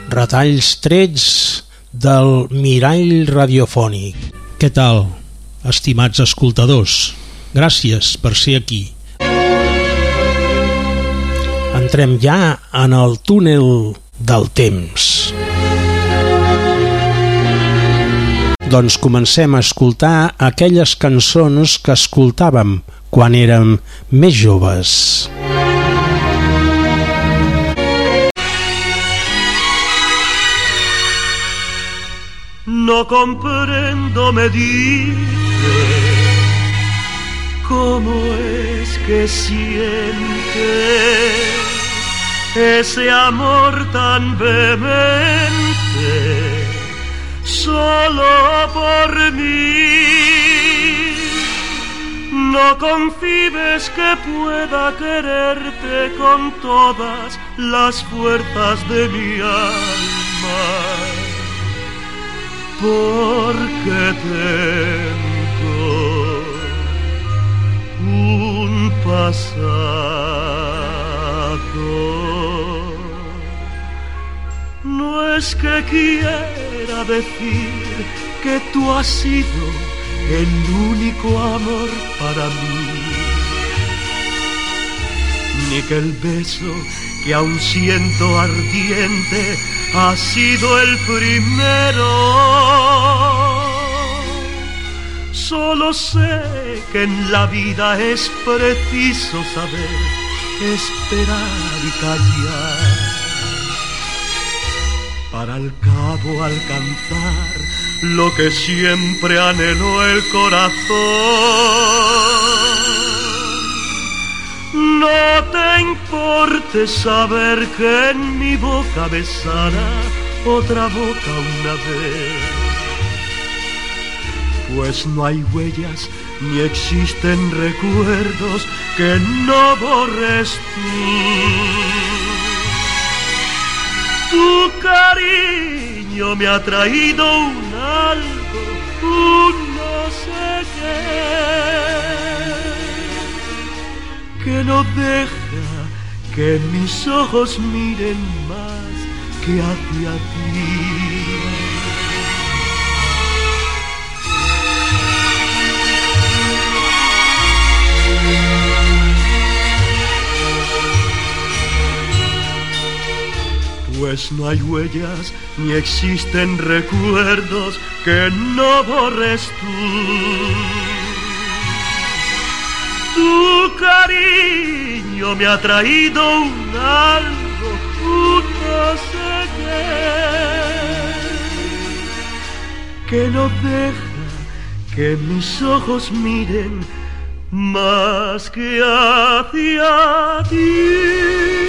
retalls trets del mirall radiofònic. Què tal, estimats escoltadors? Gràcies per ser aquí. Entrem ja en el túnel del temps. Doncs comencem a escoltar aquelles cançons que escoltàvem quan érem més joves. No comprendo, me dice, cómo es que siente ese amor tan vehemente solo por mí. No concibes que pueda quererte con todas las fuerzas de mi alma, porque tengo un pasado. No es que quiera decir que tú has sido el único amor para mí, ni que el beso que aún siento ardiente ha sido el primero. Solo sé que en la vida es preciso saber esperar y callar, para al cabo alcanzar lo que siempre anheló el corazón. No te importe saber que en mi boca besará otra boca una vez, pues no hay huellas ni existen recuerdos que no borres tú. Tu cariño me ha traído un algo, un no sé qué, que no deja que mis ojos miren más que hacia ti. Pues no hay huellas ni existen recuerdos que no borres tú. Tu cariño me ha traído un algo, un no sé qué, que no deja que mis ojos miren más que hacia ti.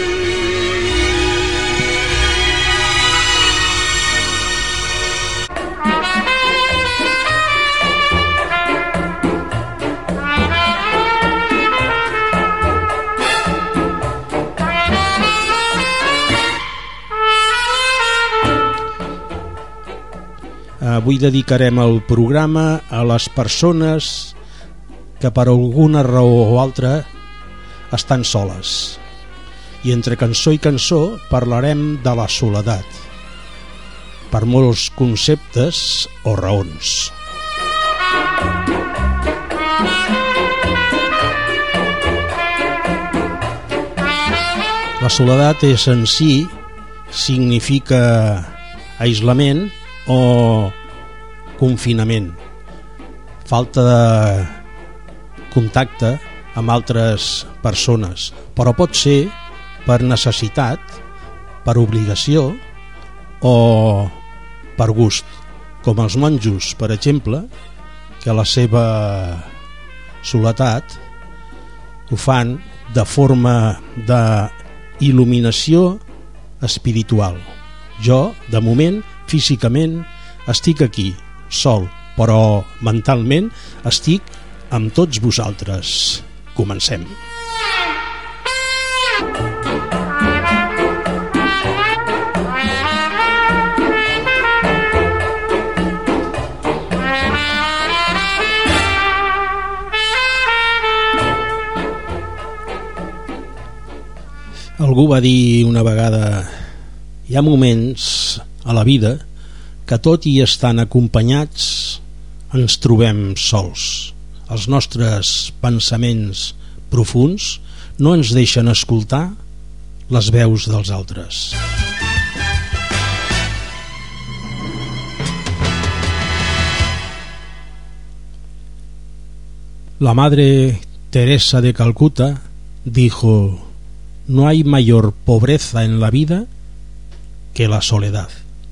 Avui dedicarem el programa a les persones que per alguna raó o altra estan soles. I entre cançó i cançó parlarem de la soledat, per molts conceptes o raons. La soledat és en si, significa aislament o confinament, falta de contacte amb altres persones, però pot ser per necessitat, per obligació o per gust, com els monjos, per exemple, que la seva soledat ho fan de forma d'il·luminació espiritual. Jo, de moment, físicament, estic aquí, sol, però mentalment estic amb tots vosaltres. Comencem. Algú va dir una vegada Hi ha moments a la vida que, tot i estant acompanyats, ens trobem sols. Els nostres pensaments profunds no ens deixen escoltar les veus dels altres. La Madre Teresa de Calcuta dijo: no hay mayor pobreza en la vida que la soledad.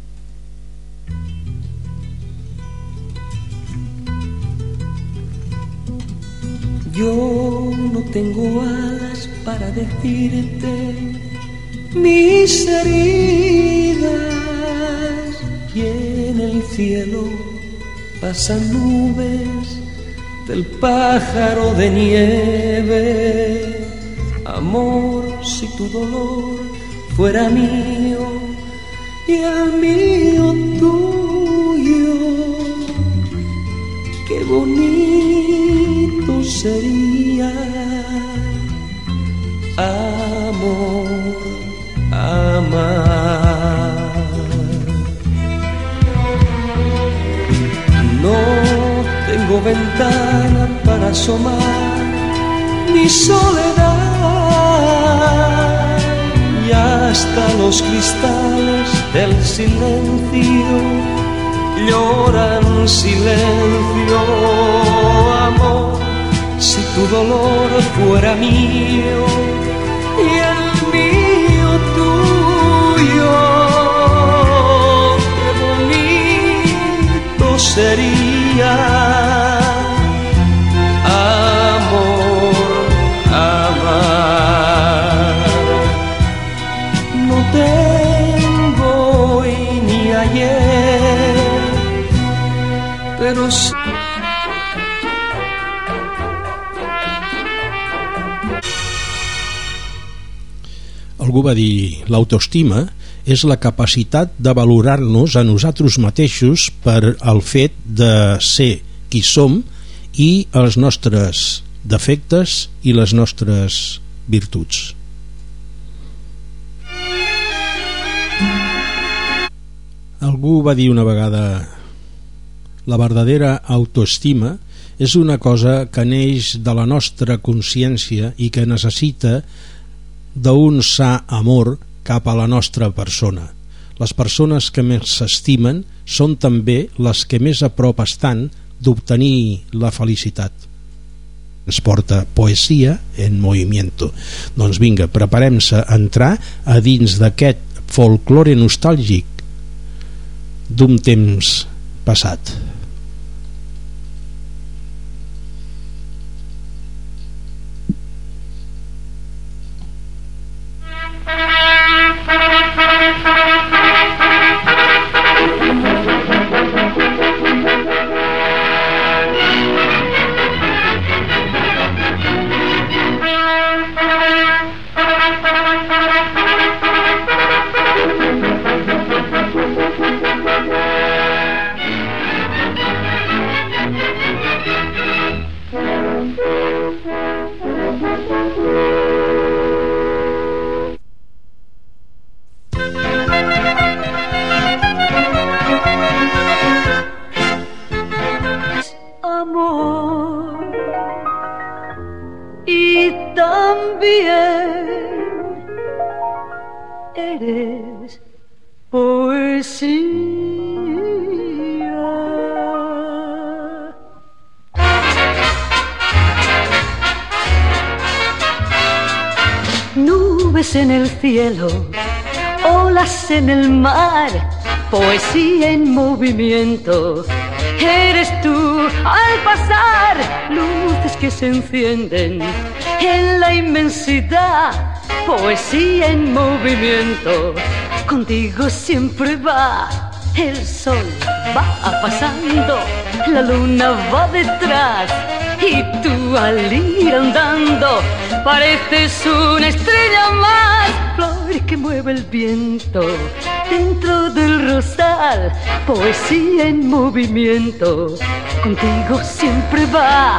Yo no tengo alas para decirte mis heridas, y en el cielo pasan nubes del pájaro de nieve. Amor, si tu dolor fuera mío y el mío tuyo, qué bonito sería. Amor, amar. No tengo ventana para asomar mi soledad, y hasta los cristales del silencio lloran silencio. Amor, si tu dolor fuera mío y el mío tuyo, qué bonito sería. Amor, amar. No tengo hoy ni ayer, pero sí. Algú va dir: l'autoestima és la capacitat de valorar-nos a nosaltres mateixos per el fet de ser qui som i els nostres defectes i les nostres virtuts. Algú va dir una vegada: la verdadera autoestima és una cosa que neix de la nostra consciència i que necessita d'un sa amor cap a la nostra persona. Les persones que més s'estimen són també les que més a prop estan d'obtenir la felicitat. Ens porta Poesia en Movimiento. Doncs vinga, preparem-se a entrar a dins d'aquest folklore nostàlgic d'un temps passat. Eres poesía. Nubes en el cielo, olas en el mar, poesía en movimiento. Eres tú al pasar, luces que se encienden en la inmensidad. Poesía en movimiento, contigo siempre va. El sol va pasando, la luna va detrás, y tú al ir andando pareces una estrella más. Flor que mueve el viento dentro del rosal. Poesía en movimiento, contigo siempre va.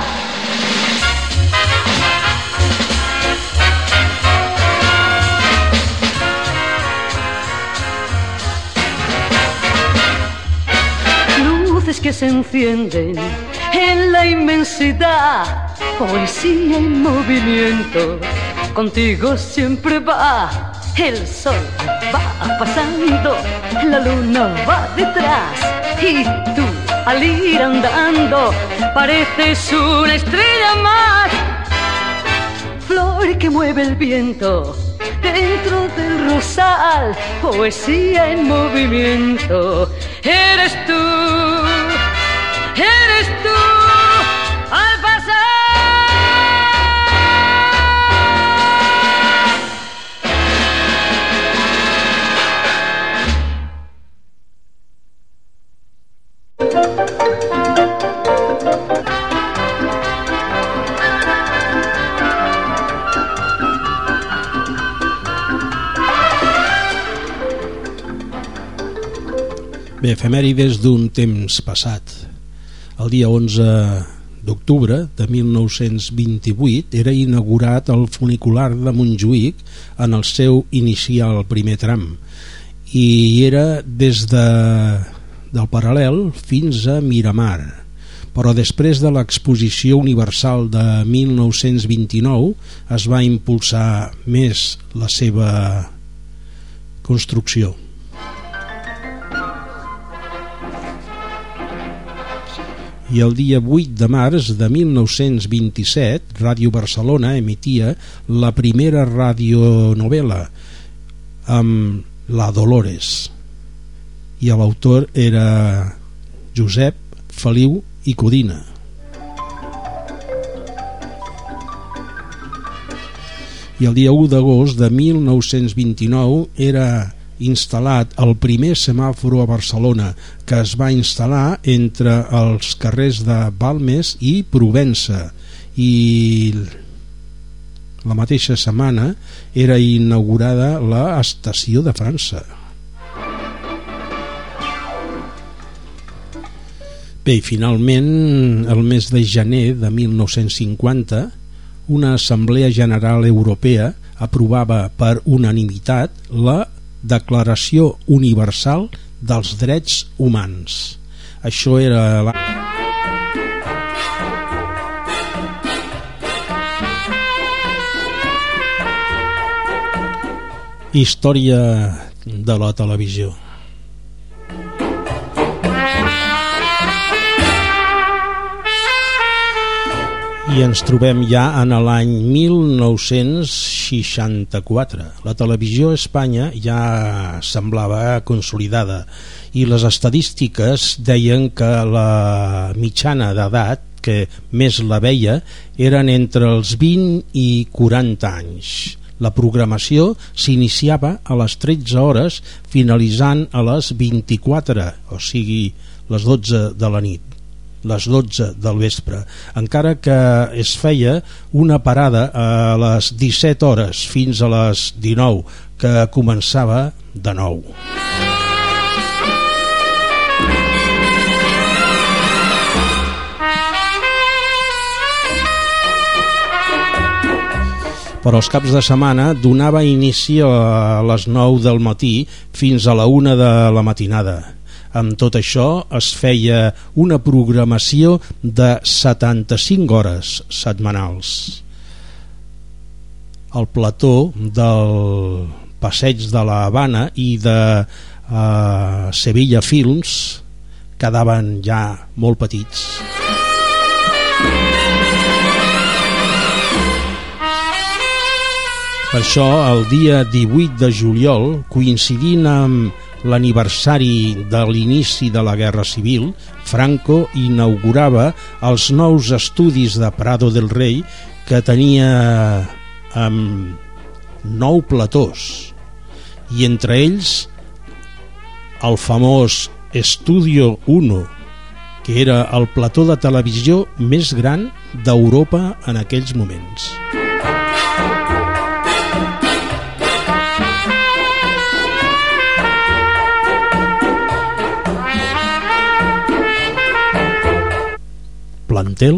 luces que se encienden en la inmensidad, poesía en movimiento, contigo siempre va. El sol va pasando, la luna va detrás y tú al ir andando pareces una estrella más. Flor que mueve el viento dentro del rosal, poesía en movimiento. Eres tú al pasar. Bé, efemèrides d'un temps passat. El dia 11 d'octubre de 1928 era inaugurat el funicular de Montjuïc en el seu inicial primer tram i era des del Paral·lel fins a Miramar, però després de l'Exposició Universal de 1929 es va impulsar més la seva construcció. I el dia 8 de març de 1927 Ràdio Barcelona emitia la primera radionovel·la amb La Dolores i l'autor era Josep Feliu i Codina. I el dia 1 d'agost de 1929 era instal·lat el primer semàforo a Barcelona, que es va instal·lar entre els carrers de Balmes i Provença, i la mateixa setmana era inaugurada l'Estació de França. Bé, i finalment, el mes de gener de 1950, una Assemblea General Europea aprovava per unanimitat la Declaració Universal dels Drets Humans. Això era història de la televisió. I ens trobem ja en l'any 1964. La televisió a Espanya ja semblava consolidada i les estadístiques deien que la mitjana d'edat que més la veia eren entre els 20 i 40 anys. La programació s'iniciava a les 13 hores finalitzant a les 24, o sigui les 12 de la nit, les 12 del vespre, encara que es feia una parada a les 17 hores fins a les 19, que començava de nou. Però els caps de setmana donava inici a les 9 del matí fins a la 1 de la matinada. Amb tot això es feia una programació de 75 hores setmanals. El plató del Passeig de la Habana i de Sevilla Films quedaven ja molt petits. Per això, el dia 18 de juliol, coincidint amb l'aniversari de l'inici de la Guerra Civil, Franco inaugurava els nous estudis de Prado del Rey, que tenia 9 platós, i entre ells el famós Estudio 1, que era el plató de televisió més gran d'Europa en aquells moments. Plantel,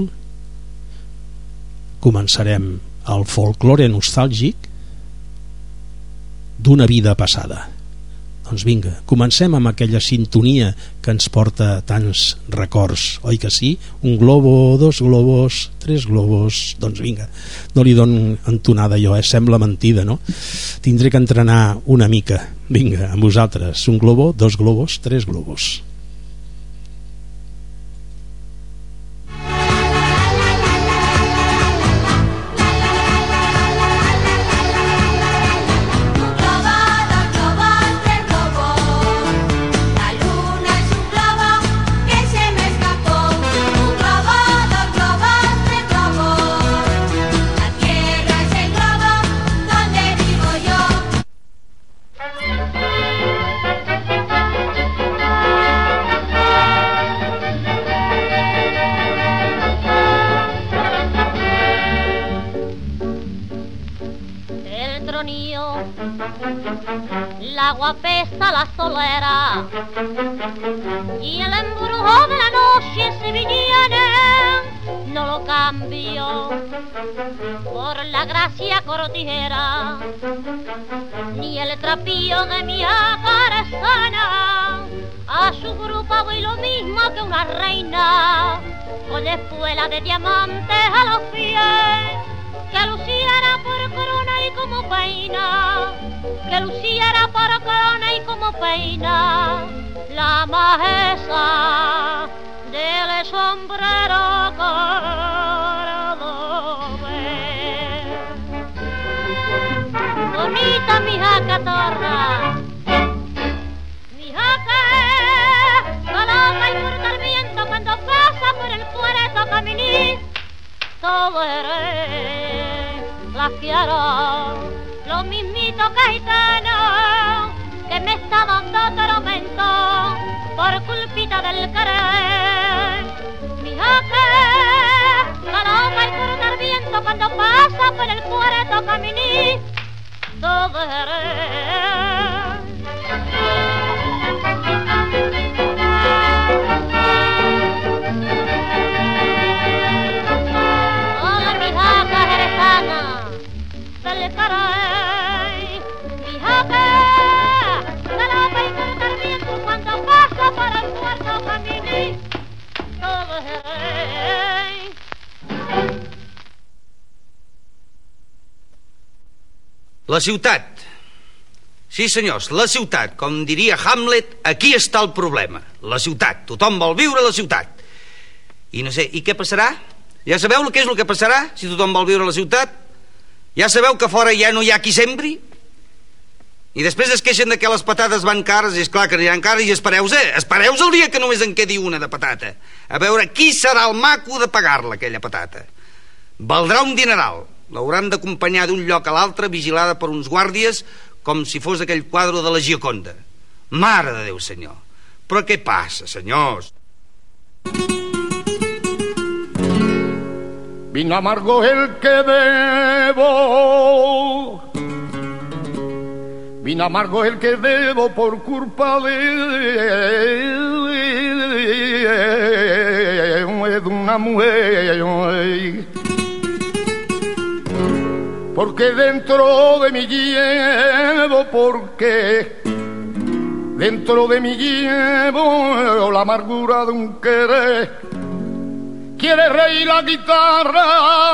començarem el folklore nostàlgic d'una vida passada. Doncs vinga, comencem amb aquella sintonia que ens porta tants records, oi que sí? Un globo, 2 globos, 3 globos. Doncs vinga, no li dono entonada jo, sembla mentida, no? Tindré que entrenar una mica. Vinga, amb vosaltres, un globo, 2 globos, 3 globos. La agua pesa la solera y el embrujo de la noche sevillana no lo cambio por la gracia cortijera ni el trapío de mi acaresana. A su grupo voy lo mismo que una reina con la espuela de diamantes a los pies, que luciera por corona y como peina, que luciera por corona y como peina la majestad del sombrero cordobés. Bonita mi jacatorra, mi jaca, coloca y corta el viento cuando pasa por el puerto caminí. Todo eres la fiera, lo mismito que gitano que me está dando tormento por culpita del querer. Mi jaque, coloca y corta el viento cuando pasa por el puerto caminí. Todo eres. Del caray, mi jaque, coloca y corta el viento cuando pasa por el puerto caminí. Todo es. La ciutat. Sí, senyors, la ciutat. Com diria Hamlet, aquí està el problema. La ciutat. Tothom vol viure a la ciutat. I no sé, i què passarà? Ja sabeu què és el que passarà si tothom vol viure a la ciutat? Ja sabeu que fora ja no hi ha qui sembri? I després es queixen de que les patates van cares, i és clar que aniran cares, i espereu-vos el dia que només en quedi una de patata. A veure qui serà el maco de pagar-la, aquella patata. Valdrà un dineral. L'hauran d'acompanyar d'un lloc a l'altre, vigilada per uns guàrdies, com si fos aquell quadre de la Gioconda. Mare de Déu, senyor. Però què passa, senyors? Vino amargo el que bebo, vino amargo el que bebo por culpa de una mujer, porque dentro de mí llevo, porque dentro de mí llevo la amargura de un querer. Quiere reír la guitarra,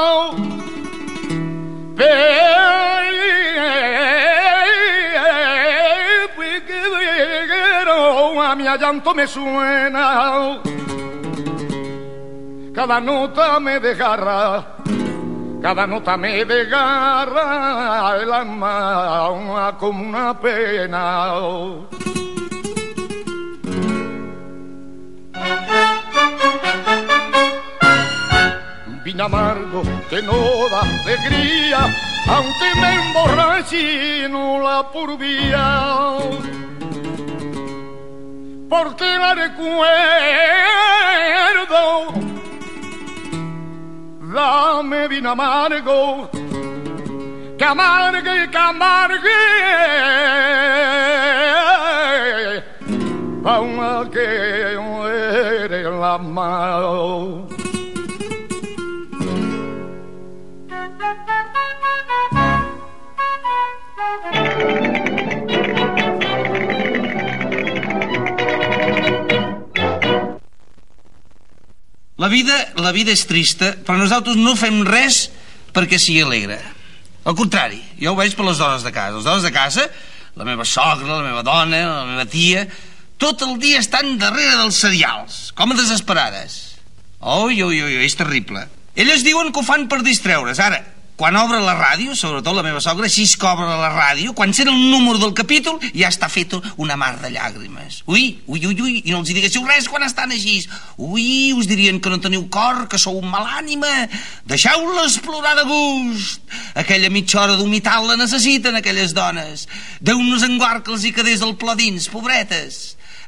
pero a mi llanto me suena, cada nota me desgarra, cada nota me desgarra el alma como una pena. Vino amargo que no da alegría, aunque me emborrache no la por vía, porque la recuerdo. Dame vino amargo, que amargue, pa' una que muere la mano. La vida és trista, però nosaltres no fem res perquè sigui alegre. Al contrari, jo ho veig per les dones de casa. Les dones de casa, la meva sogra, la meva dona, la meva tia, tot el dia estan darrere dels cereals, com a desesperades. Oi, és terrible. Elles diuen que ho fan per distreure's. Ara, quan obre la ràdio, sobretot la meva sogra, així que obre la ràdio, quan sent el número del capítol, ja està fet una mar de llàgrimes. Ui, i no els hi diguéssiu res quan estan així. Ui, us dirien que no teniu cor, que sou un mal ànima. Deixeu-les plorar de gust. Aquella mitja hora d'humitat la necessiten, aquelles dones. Déu-nos en guard que els hi quedés el plor dins, pobretes.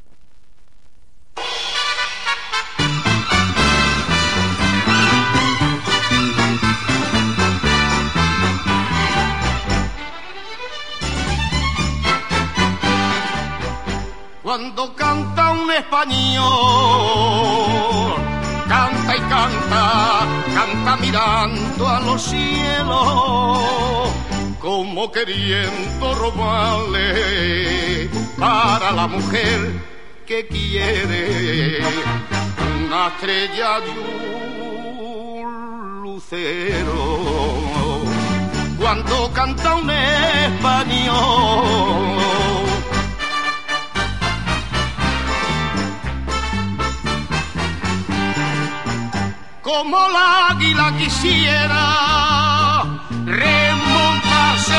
Cuando canta un español, canta y canta mirando a los cielos, como queriendo robarle para la mujer que quiere una estrella y un lucero. Cuando canta un español, como la águila quisiera remontarse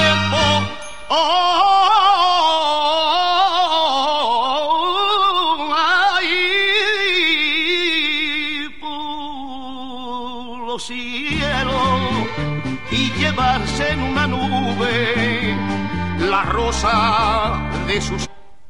por los cielos y llevarse en una nube la rosa de sus...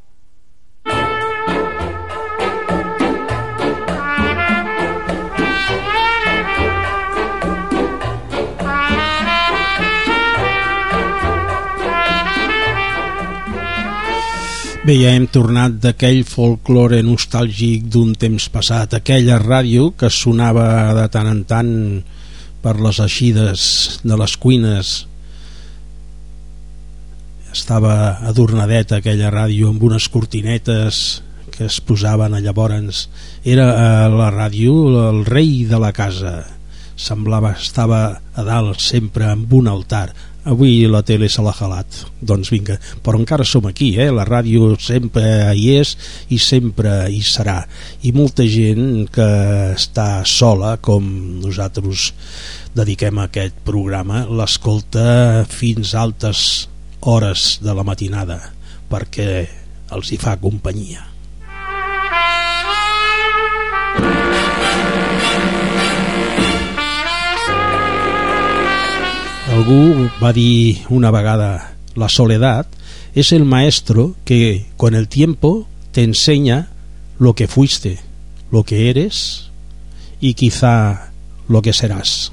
Bé, ja hem tornat d'aquell folklore nostàlgic d'un temps passat, aquella ràdio que sonava de tant en tant per les eixides de les cuines. Estava adornadeta aquella ràdio amb unes cortinetes que es posaven llavors. Era la ràdio el rei de la casa, semblava estava a dalt sempre amb un altar. Avui la tele se l'ha jalat, doncs vinga, però encara som aquí, la ràdio sempre hi és i sempre hi serà, i molta gent que està sola, com nosaltres dediquem a aquest programa, l'escolta fins a altes hores de la matinada perquè els hi fa companyia. Algú va dir una vegada: la soledad es el maestro que con el tiempo te enseña lo que fuiste, lo que eres y quizá lo que serás.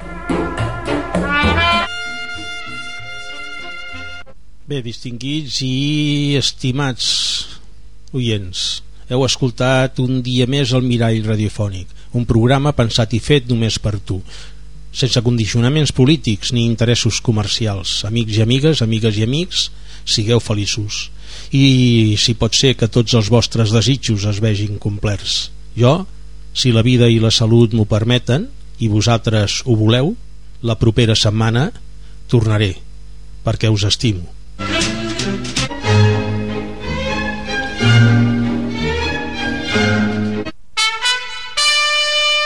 Bé, distinguits i estimats oients, heu escoltat un dia més el Mirall Radiofònic, un programa pensat i fet només per tu, sense condicionaments polítics ni interessos comercials. Amics i amigues, amigues i amics, sigueu feliços. I si pot ser que tots els vostres desitjos es vegin complerts. Jo, si la vida i la salut m'ho permeten, i vosaltres ho voleu, la propera setmana tornaré, perquè us estimo.